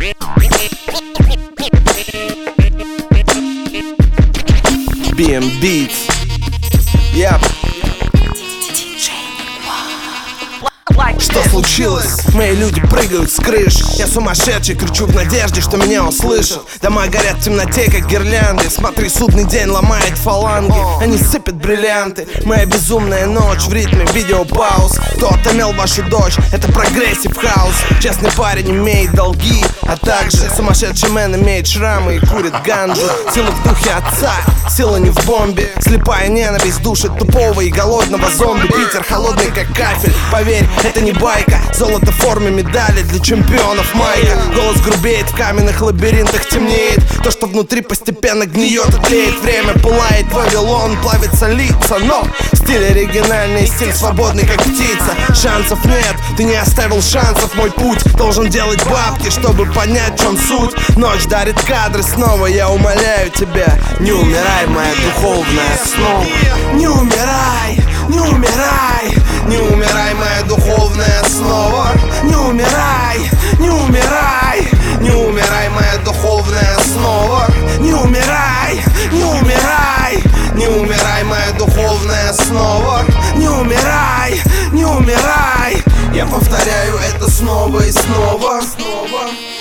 BM Beats. Yep. Что случилось? Мои люди прыгают с крыш. Я сумасшедший, кричу в надежде, что меня услышат. Дома горят в темноте, как гирлянды. Смотри, судный день ломает фаланги. Они сыпят бриллианты. Моя безумная ночь в ритме видеопауз. Кто отомел вашу дочь? Это прогрессив хаус. Честный парень имеет долги, а также сумасшедший мэн имеет шрамы и курит ганджу. Сила в духе отца, сила не в бомбе. Слепая ненависть душит тупого и голодного зомби. Питер холодный как кафель, поверь, это не байка. Золото в форме медали для чемпионов майка. Голос грубеет, в каменных лабиринтах темнеет. То, что внутри постепенно гниет и тлеет. Время пылает, Вавилон, плавится лица. Но стиль оригинальный, стиль свободный, как птица. Шансов нет, ты не оставил шансов. Мой путь должен делать бабки, чтобы понять, в чем суть. Ночь дарит кадры снова, я умоляю тебя. Не умирай, моя духовная основа. Не умирай, не умирай, не умирай, моя духовная основа. Не умирай, не умирай, не умирай, моя духовная основа. Не умирай, не умирай, не умирай, моя духовная основа. Не умирай, не умирай. Я повторяю это снова и снова.